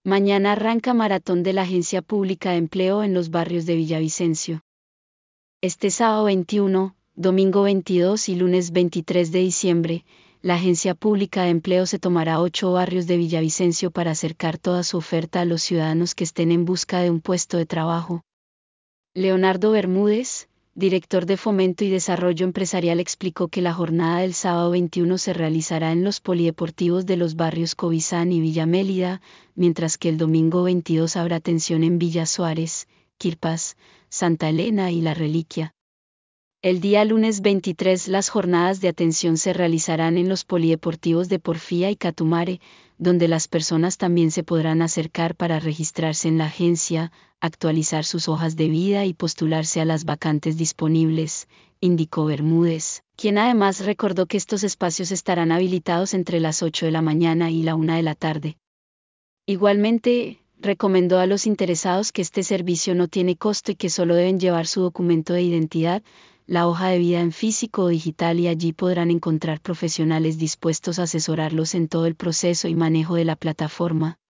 Mañana arranca maratón de la Agencia Pública de Empleo en los barrios de Villavicencio. Este sábado 21, domingo 22 y lunes 23 de diciembre, la Agencia Pública de Empleo se tomará 8 barrios de Villavicencio para acercar toda su oferta a los ciudadanos que estén en busca de un puesto de trabajo. Leonardo Bermúdez, director de Fomento y Desarrollo Empresarial, explicó que la jornada del sábado 21 se realizará en los polideportivos de los barrios Cobizán y Villa Mélida, mientras que el domingo 22 habrá atención en Villa Suárez, Quilpas, Santa Elena y La Reliquia. El día lunes 23 las jornadas de atención se realizarán en los polideportivos de Porfía y Catumare, donde las personas también se podrán acercar para registrarse en la agencia, actualizar sus hojas de vida y postularse a las vacantes disponibles, indicó Bermúdez, quien además recordó que estos espacios estarán habilitados entre las 8 de la mañana y la 1 de la tarde. Igualmente, recomendó a los interesados que este servicio no tiene costo y que solo deben llevar su documento de identidad, la hoja de vida en físico o digital, y allí podrán encontrar profesionales dispuestos a asesorarlos en todo el proceso y manejo de la plataforma.